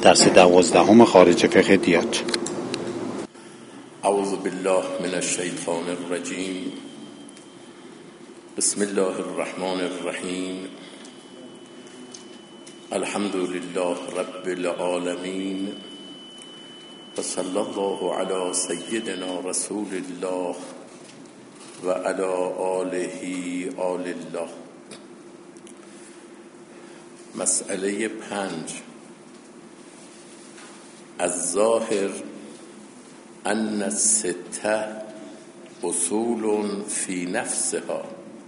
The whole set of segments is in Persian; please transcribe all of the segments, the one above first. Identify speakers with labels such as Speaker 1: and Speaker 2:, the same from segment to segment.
Speaker 1: درس 12 خارج فقه دیات.
Speaker 2: اعوذ بالله من الشیطان الرجیم. بسم الله الرحمن الرحیم. الحمد لله رب العالمین و صلی الله علی سیدنا رسول الله و علی آله آل الله. مسئله 5. الظاهر ان السته اصول فی نفسها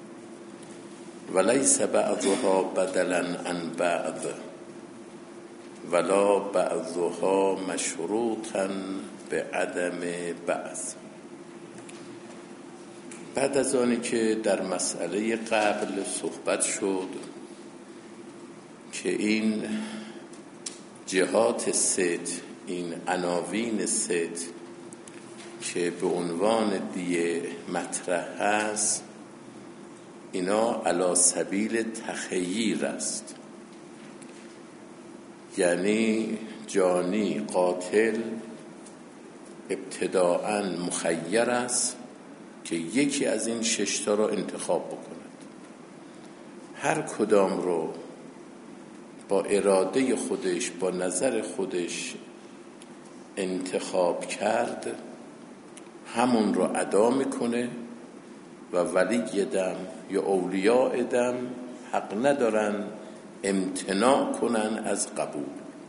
Speaker 2: وليس بعضها بدلا عن بعض ولا بعضها مشروطا بعدم بعض. بعد از آنی که در مسئله قبل صحبت شد که این جهات ست، این عناوین ست که به عنوان دیه مطرح هست، اینا علی سبیل تخییر است، یعنی جانی قاتل ابتداءً مخیر است که یکی از این 6 تا رو انتخاب بکند. هر کدام رو با اراده خودش، با نظر خودش انتخاب کرد، همون رو ادا میکنه و ولی دم یا اولیاء دم حق ندارن امتناع کنن از قبول.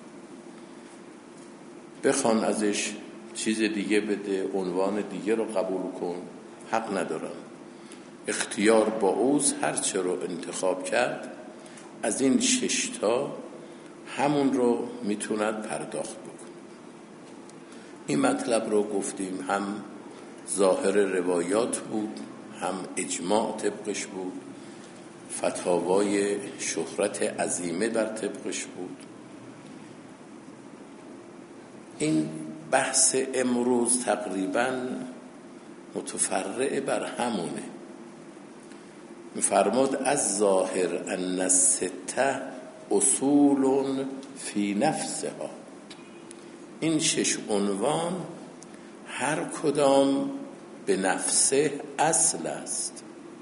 Speaker 2: بخوان ازش چیز دیگه بده، عنوان دیگه رو قبول کن، حق ندارن. اختیار با اوست، هرچه رو انتخاب کرد از این 6 تا همون رو میتوند پرداخت بکن. این مطلب رو گفتیم هم ظاهر روایات بود، هم اجماع طبقش بود، فتاوای شهرت عظیمه بر طبقش بود. این بحث امروز تقریباً متفرع بر همونه. می‌فرماد از ظاهر ان السته اصول فی نفسها. این 6 عنوان هر کدام به نفسه اصل است.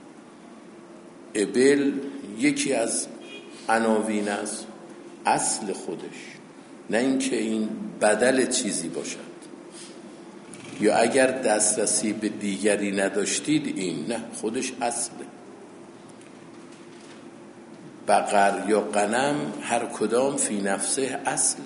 Speaker 2: ابل یکی از عناوین است، اصل خودش، نه اینکه این بدل چیزی باشد، یا اگر دسترسی به دیگری نداشتید این، نه، خودش اصله. بقر یا غنم هر کدام فی نفسه اصله.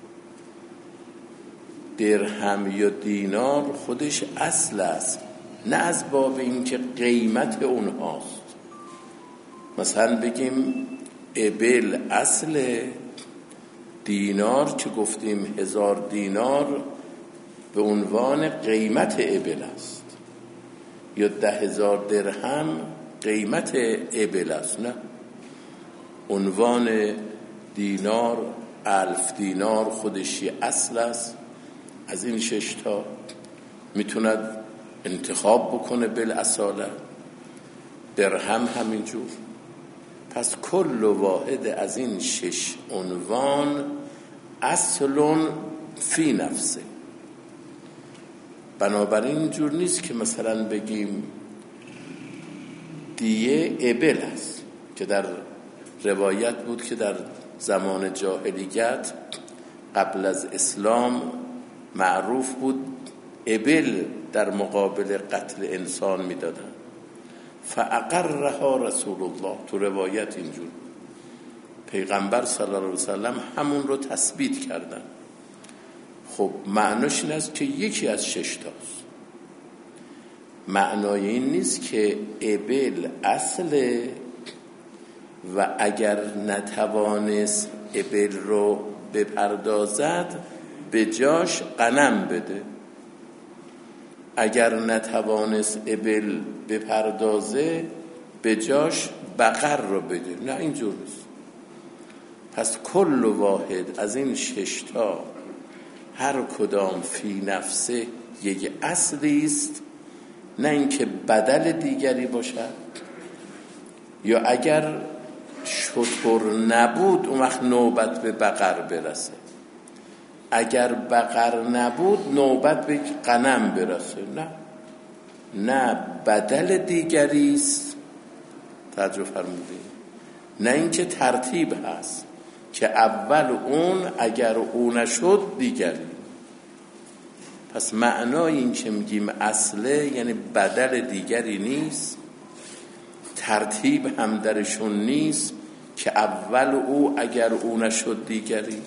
Speaker 2: درهم یا دینار خودش اصل است، نه از باب این که قیمت اونهاست. مثلا بگیم ابل اصل، دینار که گفتیم 1000 دینار به عنوان قیمت ابل است، یا 10,000 درهم قیمت ابل است. نه، عنوان دینار 1000 دینار خودش یه اصل است. از این 6 تا میتوند انتخاب بکنه بالاصاله. درهم همینجور. پس کل واحد از این 6 عنوان اصل فی نفسه. بنابراین اینجور نیست که مثلا بگیم دیه ابل است، که در روایت بود که در زمان جاهلیت قبل از اسلام معروف بود ابل در مقابل قتل انسان میدادن. فاقرها رسول الله، تو روایت اینجور پیغمبر صلی الله علیه وسلم همون رو تثبیت کردن. خب معناش این است که یکی از 6 تاست. معنای این نیست که ابل اصله و اگر نتوانست ابل رو بپردازد به جاش غنم بده، اگر نتوانست ابل بپردازه به جاش بقر رو بده. نه، اینجور نیست. پس کل واحد از این 6 تا هر کدام فی نفسه یک اصلی است، نه اینکه بدل دیگری باشد، یا اگر شتر نبود اون وقت نوبت به بقر برسه. اگر بقر نبود نوبت به غنم برسه. نه بدل دیگری است، توجه فرمودید، نه اینکه ترتیب هست که اول اون اگر اون نشد دیگری. پس معنای این که میگیم اصله یعنی بدل دیگری نیست، ترتیب هم درشون نیست که اول او اگر او نشد دیگری.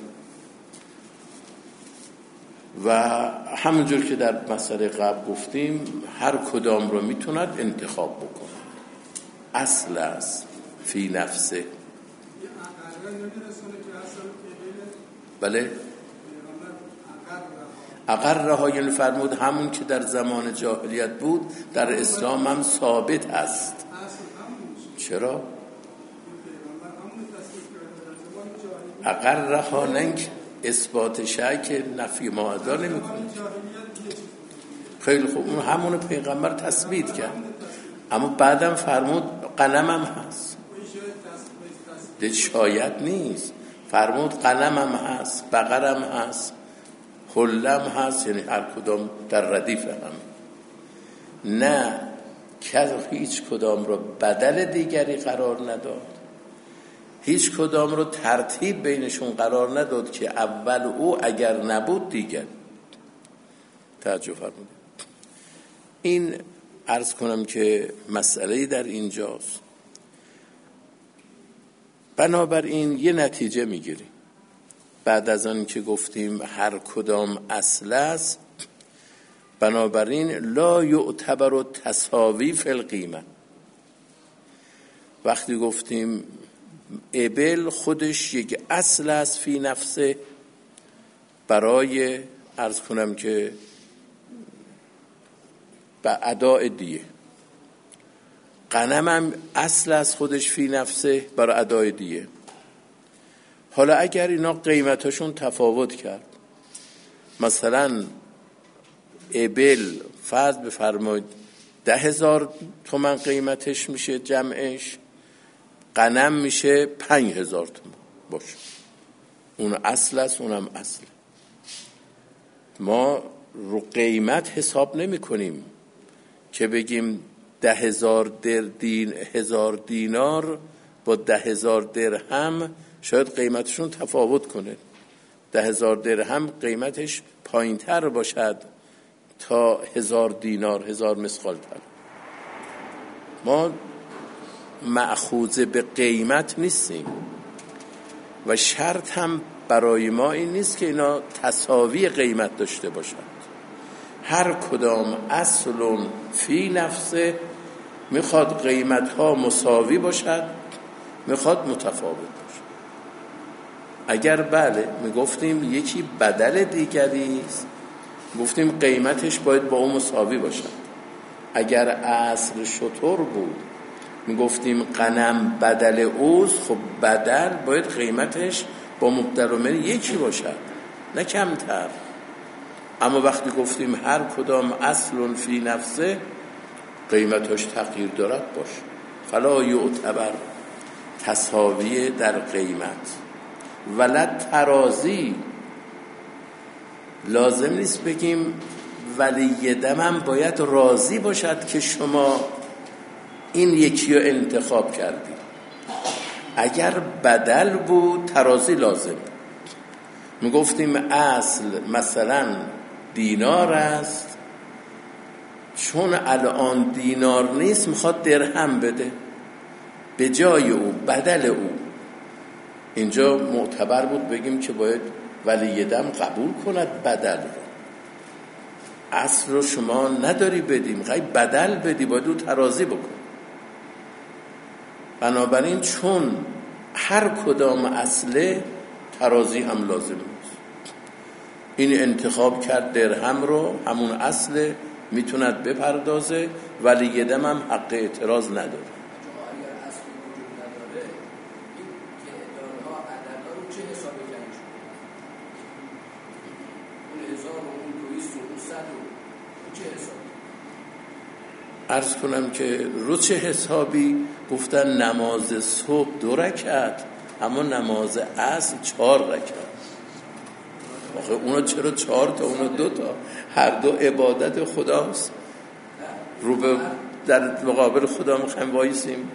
Speaker 2: و همونجور که در مسئله قبل گفتیم هر کدام رو میتوند انتخاب بکنه. اصل است فی نفسه. بله اقرها یعنی فرمود همون که در زمان جاهلیت بود در اسلام هم ثابت است. چرا؟ اقرها ننگ اثبات شک نفی معادا نمی کنه. خیلی خوب، اون همون پیغمبر تثبیت کرد، اما بعدم فرمود غنمم هست. ده شاید نیست، فرمود غنمم هست، بقرم هست، حلم هست، یعنی هر کدام در ردیف هم. نه که هیچ کدام رو بدل دیگری قرار نداد، هیچ کدام رو ترتیب بینشون قرار نداد که اول او اگر نبود دیگر. توجه فرمودید. این عرض کنم که مسئله در اینجاست. بنابراین یه نتیجه میگیریم بعد از آن که گفتیم هر کدام اصل است، بنابراین لا یعتبر تساوی فی القیمه. وقتی گفتیم ابل خودش یک اصل است فی نفسه برای عرض کنم که به اداء دیه، غنم هم اصل است خودش فی نفسه برای اداء دیه. حالا اگر اینا قیمتاشون تفاوت کرد، مثلا ابل فرض بفرمایید 10,000 تومان قیمتش میشه جمعش، غنم میشه 5,000 تومان باشه، اون اصل است اونم اصل. ما رو قیمت حساب نمی کنیم که بگیم 10,000 دینار با 10,000 درهم شاید قیمتشون تفاوت کنه. 10,000 درهم قیمتش پایین تر باشد تا 1,000 دینار، 1,000 مثقال تر. ما مأخوذ به قیمت نیستیم و شرط هم برای ما این نیست که اینا تساوی قیمت داشته باشند. هر کدام اصل فی نفسه میخواد قیمت ها مساوی باشد، میخواد متفاوت باشد. اگر بله میگفتیم یکی بدل دیگری است، گفتیم قیمتش باید با اون مساوی باشد. اگر اصل شتر بود میگفتیم غنم بدل اوست، خب بدل باید قیمتش با مبدل من یکی باشد نه کمتر. اما وقتی گفتیم هر کدام اصل فی نفسه قیمتش تغییر دارد باشه، فلا یعتبر تساوی در قیمت. ولد ترازی، لازم نیست بگیم ولی دمم باید راضی باشد که شما این یکی رو انتخاب کردید. اگر بدل بود ترازی لازم. میگفتیم اصل مثلا دینار است، چون الان دینار نیست میخواد درهم بده به جای او، بدل او. اینجا معتبر بود بگیم که باید ولی دم قبول کند بدل رو. اصل رو شما نداری بدیم، میخوای بدل بدی، باید او ترازی بکن. بنابراین چون هر کدام اصله ترازی هم لازم نیست. این انتخاب کرد درهم رو، همون اصله میتوند بپردازه، ولی یه دم هم حق اعتراض نداره. عرض کنم که رو چه حسابی گفتن نماز صبح 2 رکعت، اما نماز عصر 4 رکعت. آخه اونا چرا 4 تا اونا 2 تا؟ هر دو عبادت خداست. رو به در مقابل خدا میخوایم وایسیم.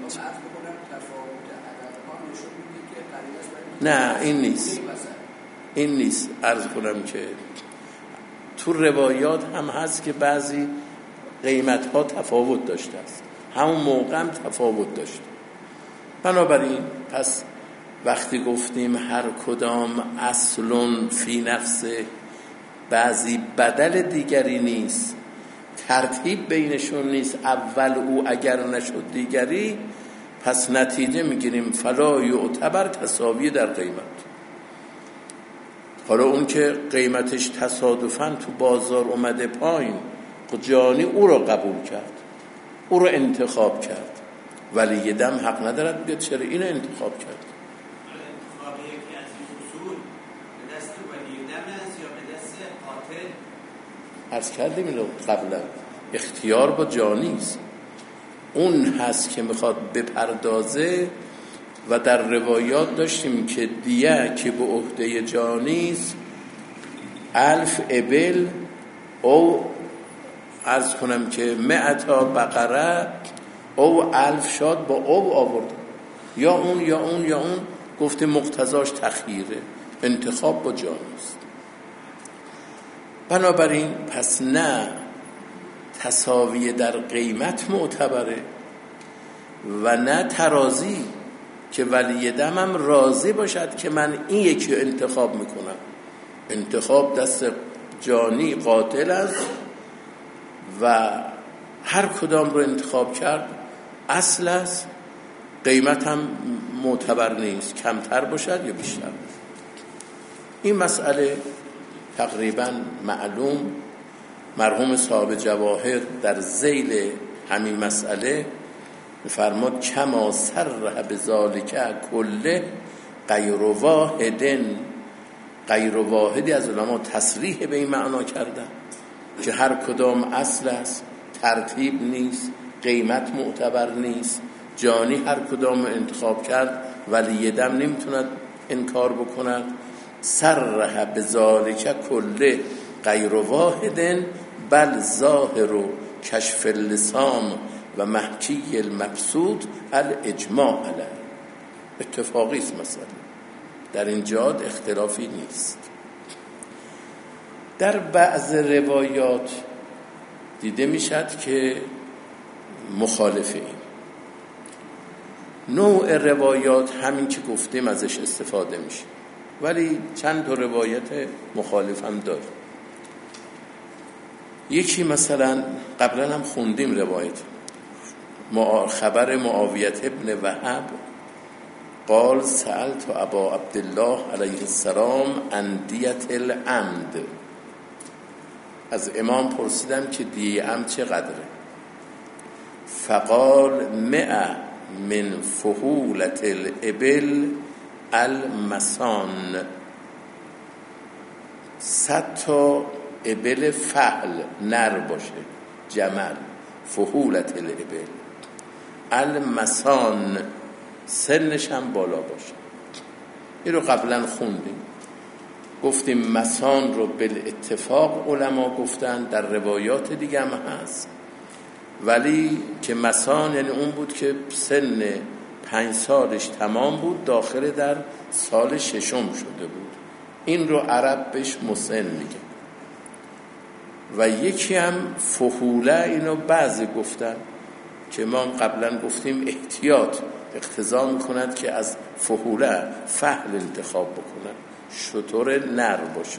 Speaker 2: نه این نیست. عرض کنم که تو روایات هم هست که بعضی قیمت ها تفاوت داشته است، همون موقع هم تفاوت داشته. بنابراین پس وقتی گفتیم هر کدام اصلون فی نفسه، بعضی بدل دیگری نیست، ترتیب بینشون نیست، اول او اگر نشد دیگری، پس نتیجه میگیریم فلا یعتبر تساوی در قیمت. حالا اون که قیمتش تصادفاً تو بازار اومده پایین، جانی او رو قبول کرد، او رو انتخاب کرد، ولی یه دم حق ندارد بگه چرا اینو انتخاب کرد.
Speaker 3: انتخاب یکی از این اصول به دست ولی دم است یا به دست قاتل؟
Speaker 2: عرض کردیم اینو قبلا، اختیار با جانیست. اون هست که میخواد بپردازه و در روایات داشتیم که دیه که به عهده جانیست 1000 ابل او عرض کنم که 100 بقره او 1000 شاد با او آورد، یا اون گفته مقتضاش تخییره، انتخاب با جانیست. بنابراین پس نه تساوی در قیمت معتبره و نه ترازی که ولی دمم راضی باشد که من این یکی رو انتخاب میکنم. انتخاب دست جانی قاتل است و هر کدام رو انتخاب کرد اصل است، قیمت هم معتبر نیست، کمتر باشد یا بیشتر. این مسئله تقریبا معلوم. مرحوم صاحب جواهر در ذیل همین مسئله فرمود کما صرح بذالک کله غیر واحدی از علما تصریح به این معنا کردن که هر کدام اصل است، ترتیب نیست، قیمت معتبر نیست. جانی هر کدام انتخاب کرد ولی یه دم نمیتوند انکار بکند. صرح بذالک کله غیر واحد بل ظاهر و کشف اللسان و محکی المقصود الاجماع علیه. اتفاقی است مثلا، در این جهات اختلافی نیست. در بعض روایات دیده میشد که مخالفه این نوع روایات همین که گفتیم ازش استفاده میشه، ولی چند تا روایت مخالف هم داره. یکی مثلا قبلا هم خوندیم روایت خبر معاویه ابن وهب قال سألت ابا عبدالله علیه السلام عن دیت العمد. از امام پرسیدم که دیه عمد چقدره؟ فقال 100 من فحولة الابل المسان. 100 تا ابل فحل نر باشه، جمل، فحولة الابل المسان، سنش هم بالا باشه. این رو قبلا خوندیم، گفتیم مسان رو بالاتفاق علما گفتن، در روایات دیگه هم هست، ولی که مسان یعنی اون بود که سن 5 سالش تمام بود، داخل در سال 6 شده بود. این رو عرب بهش مسن میگه. و یکی هم فحوله، اینو بعضی گفتن که ما قبلا گفتیم احتیاط اقتضا میکند که از فحوله فحل انتخاب بکنن، شتر نر باشه.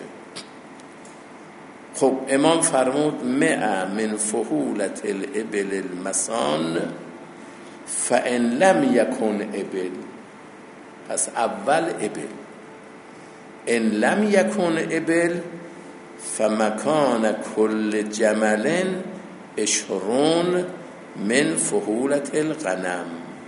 Speaker 2: خب امام فرمود 100 من فحولة الابل المسان فان لم یکن ابل. پس اول ابل، ان لم یکن ابل فمکان کل جمل 20 من فحولة الغنم.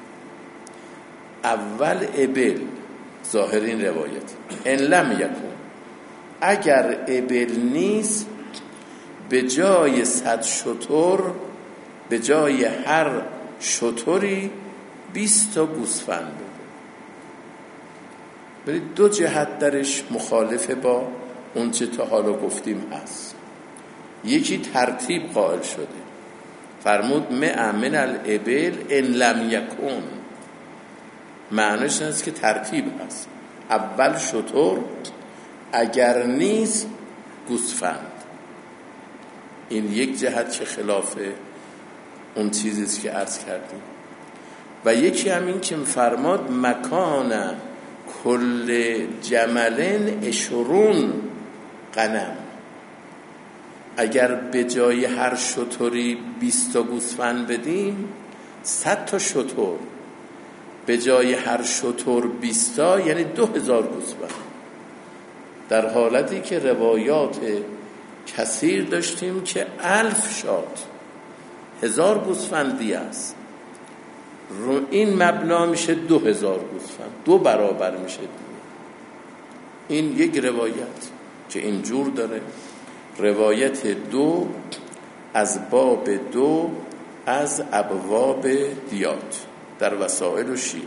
Speaker 2: اول ابل ظاهرین روایت، ان لم یکن، اگر ابل نیست به جای 100 شتر، به جای هر شتری 20 تا گوسفند بده. ولی 2 جهت درش مخالفه با اون چه تا حالا گفتیم هست. یکی ترتیب قائل شده، فرمود مع من الابل ان لم یکن، معنیش است که ترتیب هست. اول شتر، اگر نیست گوسفند. این یک جهت که خلاف اون چیزیست که عرض کردیم. و یکی همین که فرماد مکان کل جملن 20 غنم، اگر به جای هر شتری 20 تا گوسفند بدیم 100 تا شتر، به جای هر شتر 20 تا یعنی 2000 گوسفند. در حالتی که روایات کثیر داشتیم که 1000 شات 1000 گوسفندی است، رو این مبنا میشه 2000 گوسفند، 2 برابر میشه. این یک روایت که اینجور داره. روایت 2 از باب 2 از ابواب دیات در وسائل و شیعه.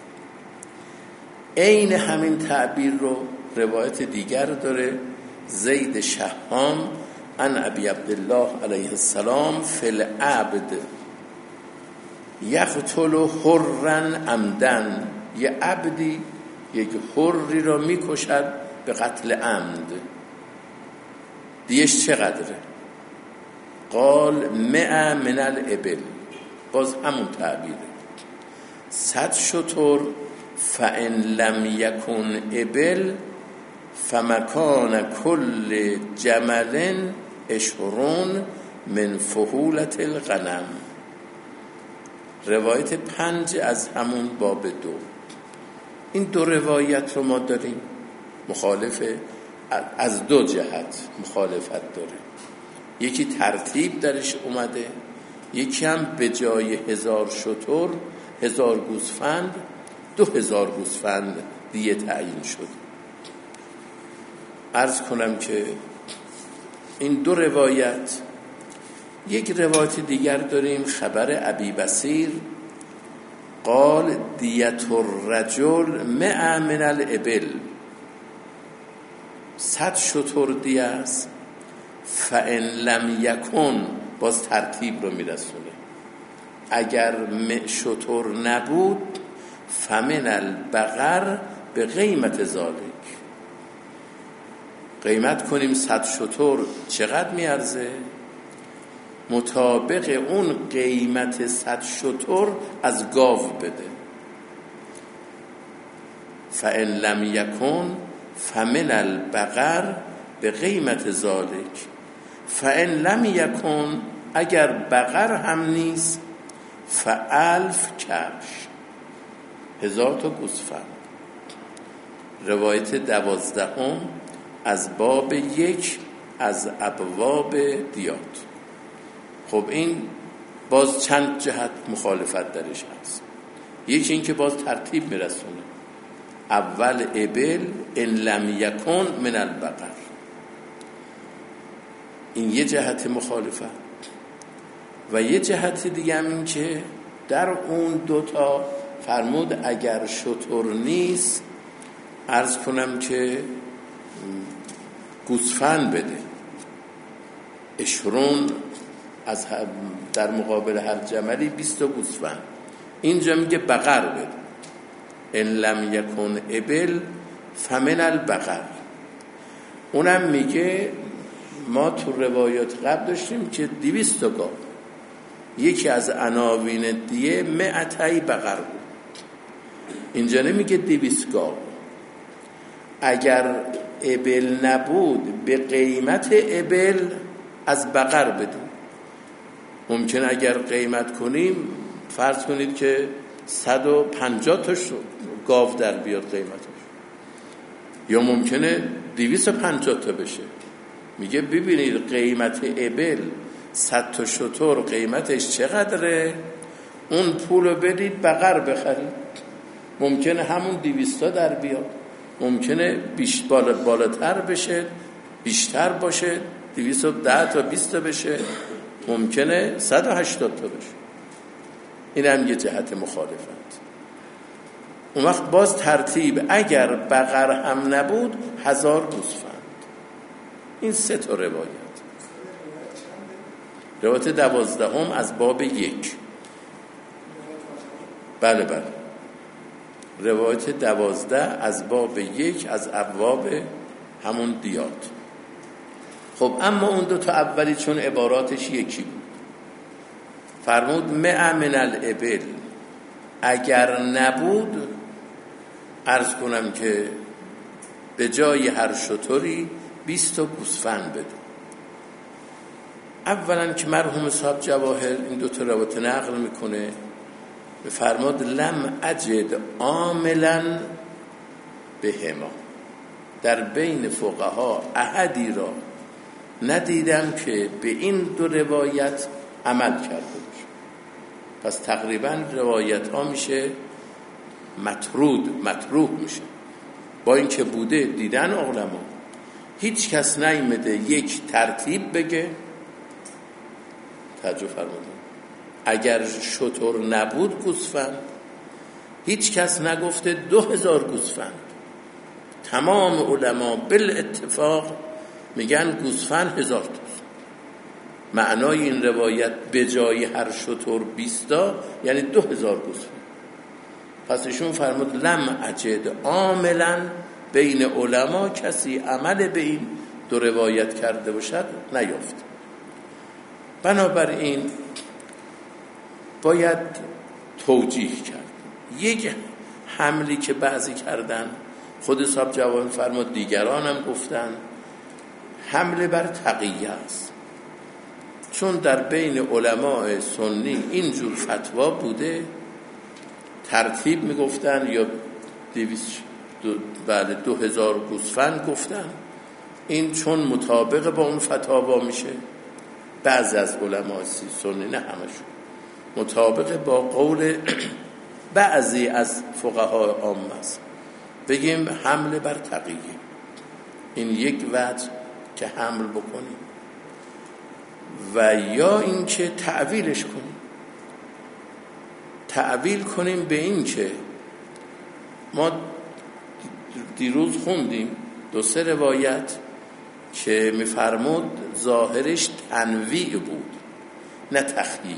Speaker 2: عین همین تعبیر رو روایت دیگر داره، زید شهام عن ابی عبدالله علیه السلام فی العبد یقتل حرا عمدن، یه عبدی یک حری را میکشد به قتل عمد، دیش چقدره؟ قال 100 من الابل، باز همون تعبیره. 100 شتر فان لم یکن ابل فمکان کل جمل 20 من فحولة الغنم. روایت 5 از همون باب 2. این 2 روایت رو ما داریم مخالفه، از 2 جهت مخالفت داره. یکی ترتیب درش اومده، یکی هم به جای 1000 شتر 1000 گوسفند 2000 گوسفند دیه تعیین شد. عرض کنم که این 2 روایت، یک روایت دیگر داریم خبر ابی بصیر قال دیت الرجل 100 من الابل، 100 شتر دیه است. فان لم یکن، باز ترتیب رو میرسونه، اگر شتر نبود فمن البقر به قیمت ذالک، قیمت کنیم 100 شتر چقدر میارزه، مطابق اون قیمت 100 شتر از گاو بده. فان لم یکن فمن البقر به قیمت ذالک، فان لم یکن، اگر بقر هم نیست، فالف کبش، 1000 تا گوسفند. روایت 12 از باب 1 از ابواب دیات. خب این باز چند جهت مخالفت درش هست. یکی این که باز ترتیب میرسونه، اول ابل ان لم یکن من البقر، این یه جهت مخالفت. و یه جهت دیگه هم این که در اون 2 تا فرمود اگر شتر نیست، عرض کنم که گوسفند بده 20 از در مقابل هر جملی 20 تا گوسفند. اینجا میگه بقر بده، ان لم یکن ابل فمن البقر. اونم میگه ما تو روایات قبل داشتیم که 200 تا گاو، یکی از عناوین دیه 200 بقر بود. اینجا نمیگه 200 گاو. اگر ابل نبود به قیمت ابل از بقر بدیم. ممکن اگر قیمت کنیم فرض کنید که 150 تا گاو در بیاد قیمتش، یا ممکنه 250 تا بشه. میگه ببینید قیمت ابل 100 تا شتر قیمتش چقدره، اون پولو بدید بقر بخرید. ممکنه همون 200 تا در بیاد، ممکنه بالاتر بشه، بیشتر باشه، 210 تا 20 تا بشه، ممکنه 180 تا بشه. این هم یه جهت مخالفت. اون وقت باز ترتیب، اگر بقر هم نبود 1000 گوسفند. این 3 تا روایت. روایت 12 از باب 1. بله بله، روایت 12 از باب 1 از ابواب همون دیات. خب اما اون 2 تا اولی چون عباراتش یکی بود، فرمود مع من الابل، اگر نبود عرض کنم که به جای هر شتری 20 تا گوسفند بده. اولا که مرحوم صاحب جواهر این 2 تا روایت نقل میکنه، به فرماد لم اجد عاملا بهما، در بین فقها احدی را ندیدم که به این 2 روایت عمل کرده باشه. پس تقریبا روایت ها میشه مطروح میشه. با اینکه بوده دیدن علما، هیچ کس نیامده یک ترتیب بگه. توجه فرمودید، اگر شتر نبود گوسفند، هیچ کس نگفته 2000 گوسفند. تمام علما بالاتفاق میگن گوسفند 1000 تا. معنای این روایت به جای هر شتر 20 تا یعنی 2000 گوسفند. پس ایشون فرمود لم اجد عاملا بین علما کسی عمل به این 2 روایت کرده باشد نیافت. بنابراین باید توجیه کرد. یک حملی که بعضی کردن، خود صاحب جوان فرمود دیگران هم گفتن، حمله بر تقیه است. چون در بین علماء سنی اینجور فتوا بوده، ترتیب میگفتن یا 2000 گوسفند گفتن. این چون مطابق با اون فتوا میشه، بعضی از علماء سنی، نه همشون، مطابق با قول بعضی از فقهای عامه است، بگیم حمله بر تقیه. این یک وجه که حمل بکنیم، و یا اینکه تعویلش کنیم. تعویل کنیم به این که ما دیروز خوندیم 2-3 روایت که میفرمود ظاهرش تنویع بود نه تخییر.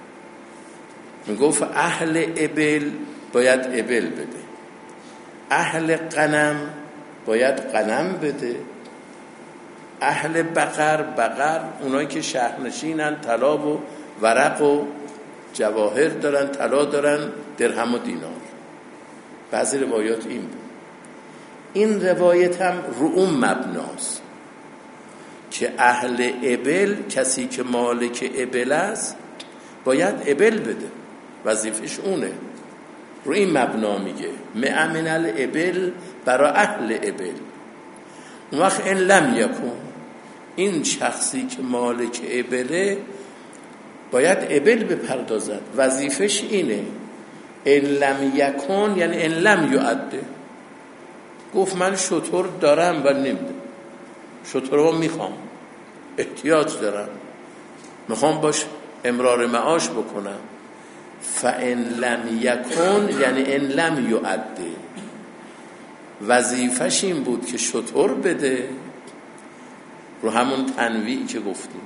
Speaker 2: میگفت اهل ابل باید ابل بده، اهل غنم باید غنم بده، اهل بقر اونایی که شهرنشینن، طلا و ورق و جواهر دارن، طلا دارن، درهم و دینار. بعضی روایات این بود. این روایت هم رو اون مبناست که اهل ابل، کسی که مالک ابل است باید ابل بده، وظیفش اونه. رو این مبنا میگه مع من الابل برای اهل ابل. اون وقت ان لم یکن، این شخصی که مالک ابله باید ابل بپردازد، وظیفش اینه. ان لم یکن یعنی ان لم یعده. گفت من شتر دارم و نمیده، شتر رو میخوام، احتیاج دارم، میخوام باش امرار معاش بکنم. فان لم یکن یعنی ان لم یعده، وظیفش این بود که شتر بده. رو همون تنویعی که گفتیم،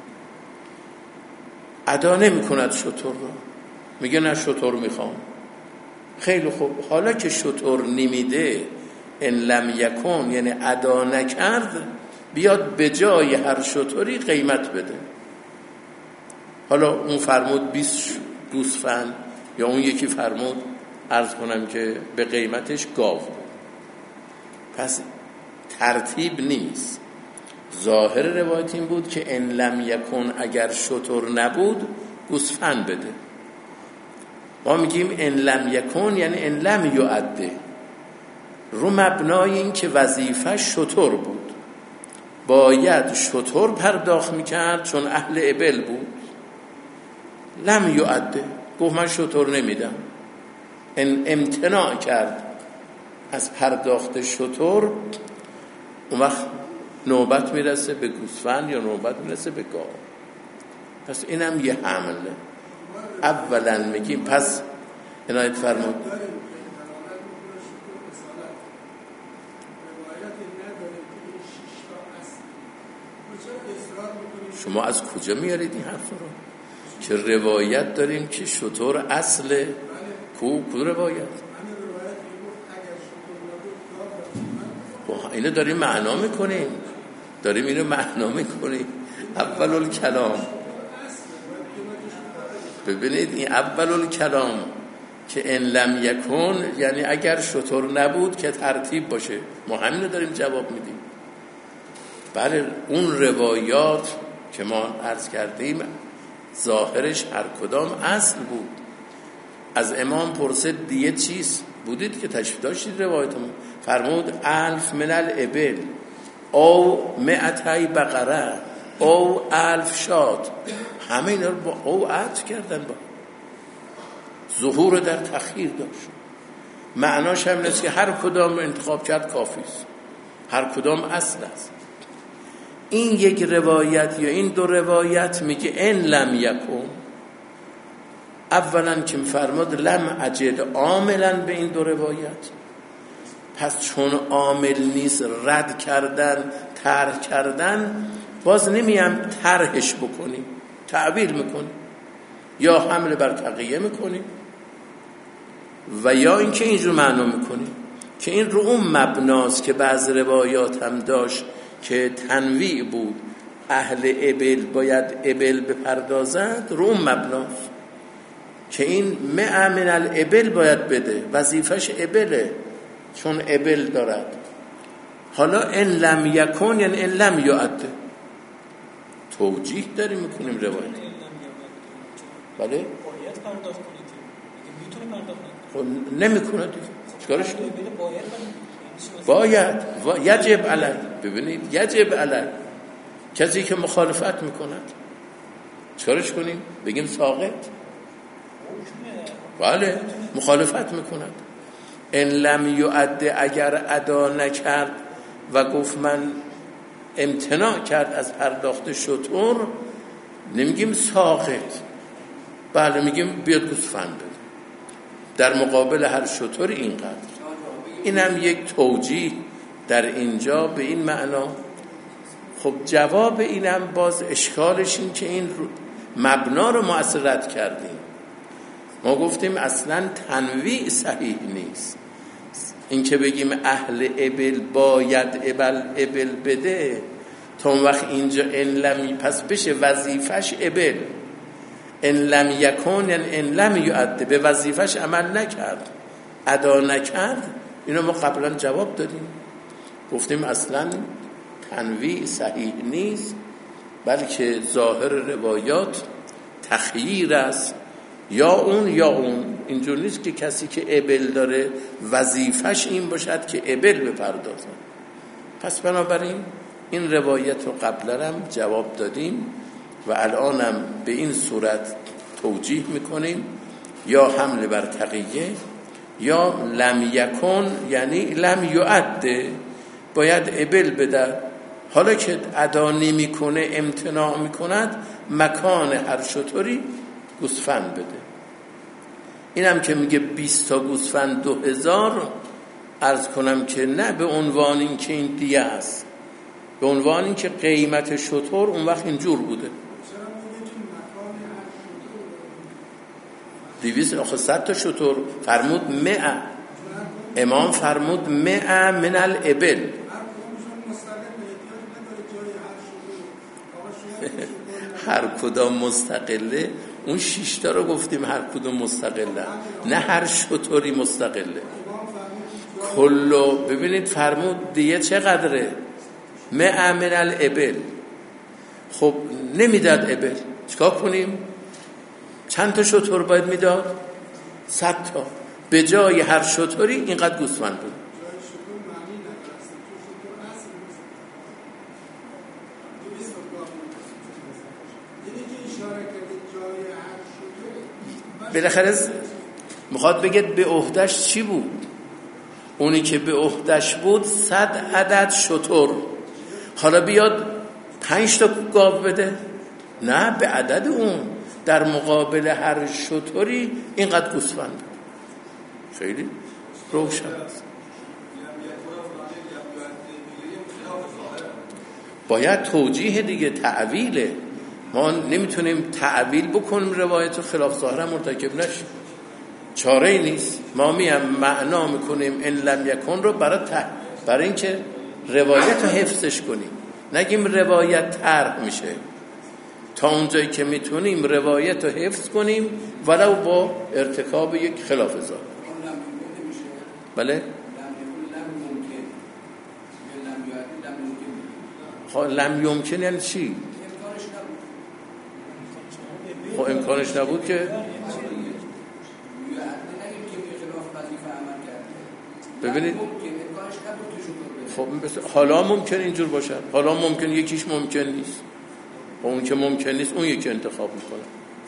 Speaker 2: ادا نمی کند شتر رو، میگه نه شتر میخوام. خیلی خوب، حالا که شتر نمیده، ان لم یکن یعنی ادا نکرد، بیاد به جای هر شتری قیمت بده. حالا اون فرمود 20 گوسفند، یا اون یکی فرمود عرض کنم که به قیمتش گاو بود. پس ترتیب نیست. ظاهر روایت این بود که ان لم یکن، اگر شتر نبود گوسفند بده. ما میگیم ان لم یکن یعنی ان لم یعده، رو مبنای این که وظیفه شتر بود، باید شتر پرداخت میکرد چون اهل ابل بود. لم یعده، گفت من شتر نمیدم، امتناع کرد از پرداخت شتر. اون وقت نوبت میرسه به گوسفند یا نوبت میرسه به گاو. پس اینم یه حمله. اولا میگیم پس عنایت فرمود شما از کجا میارید این حرف رو که روایت داریم که شتر اصل کو روایت؟ اینو داریم معنا میکنیم، اول الکلام. ببینید این اول الکلام که ان لم یکن یعنی اگر شتر نبود که ترتیب باشه، ما همینو داریم جواب میدیم. بله اون روایات که ما عرض کردیم ظاهرش هر کدام اصل بود. از امام پرسید دیگه چیز بودید که تشریح داشتید روایتمون، فرمود 1000 من الابل او 200 بقره او 1000 شات، همه اینا رو با او عطف کردن، با ظهور در تخییر داشت. معناش هم نیست که هر کدام رو انتخاب کرد کافی است، هر کدام اصل است. این یک روایت یا این دو روایت میگه ان لم یکن، اولا که فرمود لم اجد عاملا به این دو روایت، پس چون عامل نیست رد کردن طرح کردن، باز نمیم طرحش بکنیم، تعبیر میکنیم یا حمل بر تقیه میکنیم و یا اینکه اینجور معنا میکنیم که این رو اون مبناست که بعض روایات هم داشت که تنویع بود، اهل ابل باید ابل بپردازند، رو اون مبناست که این 100 من الابل باید بده، وظیفش ابله چون ابل دارد. حالا ان لم یکن یعنی ان لم یعد، توجیه داریم میکنیم روایت. بله
Speaker 4: باید پرداخت کنید که میتونه پرداخت
Speaker 2: کنه، نمیکنه دیگه چیکارش کنه؟ باید یجب علی. ببینید یجب علی، کسی که مخالفت میکند چیکارش کنیم؟ بگیم ساقط؟ بله مخالفت میکند. ان لم یعد اگر ادا نکرد و گفت من امتناع کرد از پرداخت شتر، نمیگیم ساقط، بله میگیم بیاد گوسفند بده در مقابل هر شتر اینقدر. اینم یک توجیه در اینجا به این معنا. خب جواب اینم باز اشکالش این که این مبنا رو ما رد کردیم. ما گفتیم اصلا تنویع صحیح نیست، این که بگیم اهل ابل باید ابل بده، تا اون وقت اینجا ان لم پس بشه وظیفش ابل، ان لم یکن یعنی ان لم یعد، به وظیفش عمل نکرد، ادا نکرد. اینو ما قبلا جواب دادیم، گفتیم اصلا تنویع صحیح نیست، بلکه ظاهر روایات تخییر است، یا اون یا اون. اینجور نیست که کسی که ابل داره وظیفش این باشد که ابل بپردازه. پس بنابراین این روایت رو قبلا هم جواب دادیم و الانم به این صورت توجیه میکنیم، یا حمل بر تقیه یا لم یکن یعنی لم یعد، باید ابل بده. حالا که ادا نمی کنه امتناع میکند، مکان هر شتری گوسفند بده. اینم که میگه 20 تا گوسفند 2000، عرض کنم که نه به عنوان این که این دیگه است، به عنوان این که قیمت شتر اون وقت اینجور بوده. 200 آخه 100 تا شتر فرمود 100، امام فرمود 100 من الابل. هر کدام مستقله، اون 6 تا رو گفتیم هر کدام مستقله، نه هر شتری مستقله. کلو ببینید فرمود دیگه چقدره؟ 100 من الابل. خب نمیداد ابل، چیکار کنیم؟ چند تا شتر باید میداد؟ 100 تا. به جای هر شتری اینقدر گوسفند بود. بالاخره میخواد بگید به عهدهش چی بود؟ اونی که به عهدهش بود 100 عدد شتر. حالا بیاد 5 تا گاو بده؟ نه، به عدد اون در مقابل هر شتری اینقدر گوسفند. خیلی روشن است. باید توجیه دیگه، تعویله. ما نمیتونیم تعویل بکنیم روایت رو خلاف ظاهر مرتکب نشیم، چاره ای نیست. ما معنا میکنیم ان لم یکن رو برای اینکه روایت رو حفظش کنیم، نگیم روایت طرح میشه. تا اونجایی که میتونیم روایت رو حفظ کنیم ولو با ارتکاب یک خلاف ظاهر. بله؟ لم یمکن یعنی چی؟ خب امکانش نبود که ببینید. خب حالا ممکن اینجور باشه، حالا ممکن یکیش ممکن نیست، اون که ممکن نیست اون یکی انتخاب میکنه.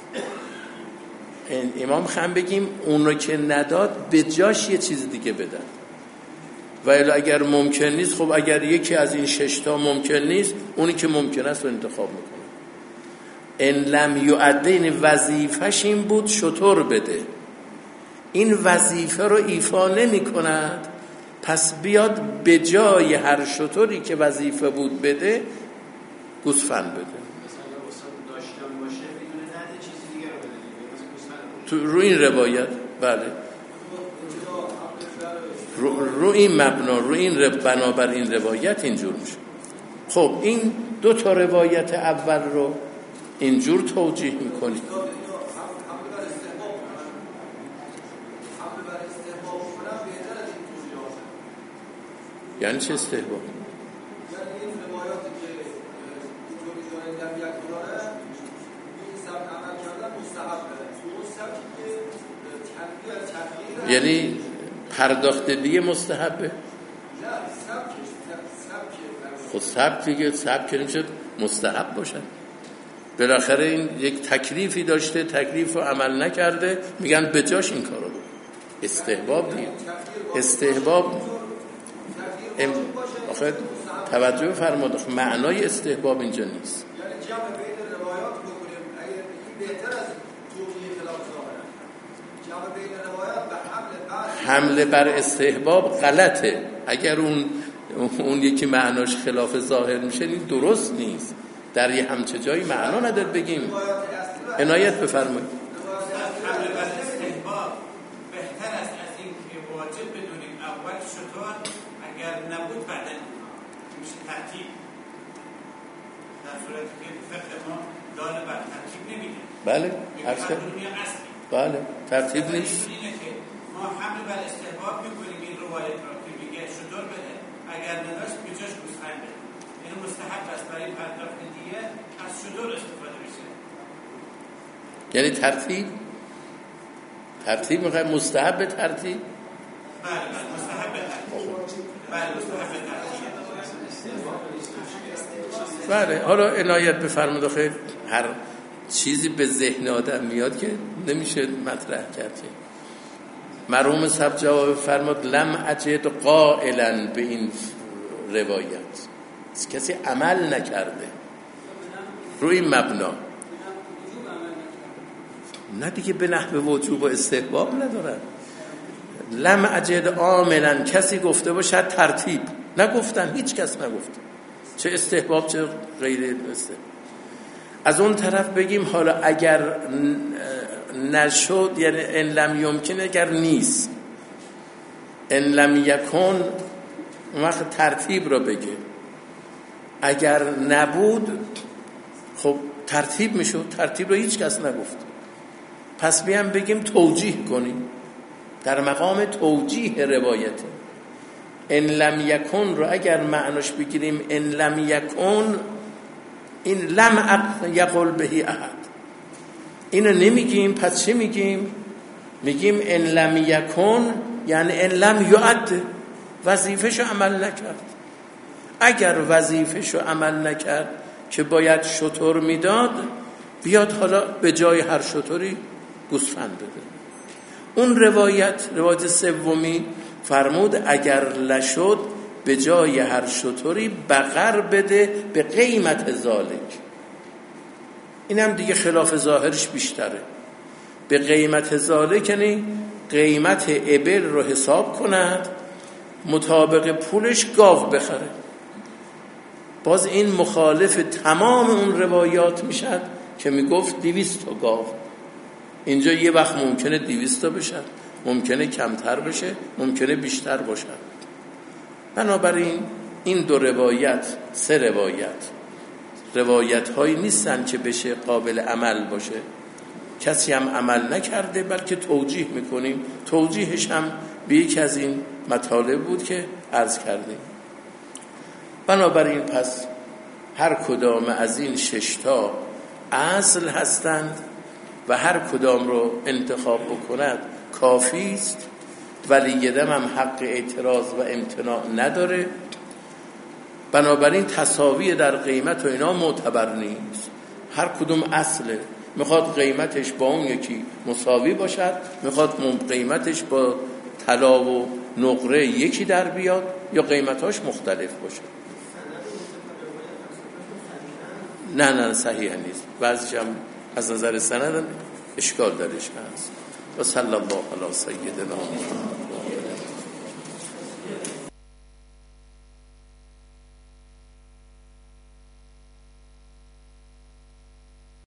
Speaker 2: امام خم بگیم اون رو که نداد به جاش یه چیز دیگه بدن، و اگر ممکن نیست، خب اگر یکی از این 6 تا ممکن نیست، اونی که ممکن است رو انتخاب میکنه. ان لم یؤد، این وظیفش این بود شطور بده، این وظیفه رو ایفا نمی کند، پس بیاد به جای هر شطوری که وظیفه بود بده گوسفند بده. تو رو این روایت، بله، رو این مبنا، رو این بنابر این روایت اینجور میشه. خب این 2 تا روایت اول رو اینجور توجیه میکنی. یعنی چه استحباب؟ یعنی پرداخت دیگه مستحبه؟ خود سبک دیگه، سبک نمیشه مستحب باشه. بالاخره این یک تکلیفی داشته، تکلیف رو عمل نکرده، میگن به جاش این کارو بود. استحباب دیگه، استحباب آخه توجه فرماید، معنای استحباب اینجا نیست. حمله بر استحباب غلطه. اگر اون یکی معناش خلاف ظاهر میشه این درست نیست. در یه همچه جایی معنا نداره بگیم. عنایت بفرمایید.
Speaker 3: حمله بر استحباب بهتر است از این که واجب بدونیم اول شطور، اگر نبود بعد میشه ترتیب، در صورتی که فقه ما دال بر ترتیب نمیده.
Speaker 2: بله بله ترتیب نیست.
Speaker 3: ما حمل بر استحباب میکنیم این روایت را که میگه شطور بده، اگر نداشت به جاش گوسفند بده. این مستحب است برای پرداخت دیگه از شطور استفاده میشه.
Speaker 2: یعنی ترتیب میخوای مستحب ترتیب؟
Speaker 3: بله مستحب ترتیب. بله مستحب ترتیب.
Speaker 2: بله حالا عنایت بفرمایید. خیر هر چیزی به ذهن آدم میاد که نمیشه مطرح کرد. مرحوم صاحب جواب فرمود لم اجد قائلا به این روایت، کسی عمل نکرده روی این مبنا. نه دیگه به نحو وجوب و استحباب ندارن. لم اجد عاملا، کسی گفته باشد ترتیب، نگفتن، هیچ کس نگفت، چه استحباب چه غیر استحباب. از اون طرف بگیم حالا اگر نشد، یعنی ان لم یمکن، اگر نیست، ان لم یکن، اون وقت ترتیب رو بگه. اگر نبود خب ترتیب میشد، ترتیب رو هیچ کس نگفت. پس بیام بگیم توجیه کنیم، در مقام توجیه روایته. ان لم یکن رو اگر معناش بگیریم ان لم یکن، این لم یقل بهی احد، اینو نمیگیم، پس چه میگیم؟ میگیم ان لم یکن یعنی ان لم یؤد، وظیفه‌شو عمل نکرد. اگر وظیفه‌شو عمل نکرد که باید شطور میداد، بیاد حالا به جای هر شطوری گوسفند بده. اون روایت سومی فرمود اگر لشد به جای هر شطوری بقر بده به قیمت ذالک. اینم دیگه خلاف ظاهرش بیشتره. به قیمت ذالک یعنی قیمت ابل رو حساب کند، مطابق پولش گاو بخره. باز این مخالف تمام اون روایات میشد که میگفت 200 تا گاو. اینجا یه وقت ممکنه 200 تا بشن، ممکنه کمتر بشه، ممکنه بیشتر باشن. بنابراین این 2 روایت 3 روایت هایی نیستن که بشه قابل عمل باشه. کسی هم عمل نکرده بلکه توجیه میکنیم. توجیهش هم به یک از این مطالب بود که عرض کردیم. بنابراین پس هر کدام از این 6 تا اصل هستند و هر کدام رو انتخاب بکند کافی است. ولی دم هم حق اعتراض و امتناع نداره. بنابراین تساوی در قیمت و اینا معتبر نیست. هر کدوم اصله، میخواد قیمتش با اون یکی مساوی باشد، میخواد قیمتش با طلا و نقره یکی در بیاد یا قیمتاش مختلف باشه. نه صحیح نیست. بعضیش هم از نظر سند اشکال درش هست. و صلی الله علی سیدنا محمد.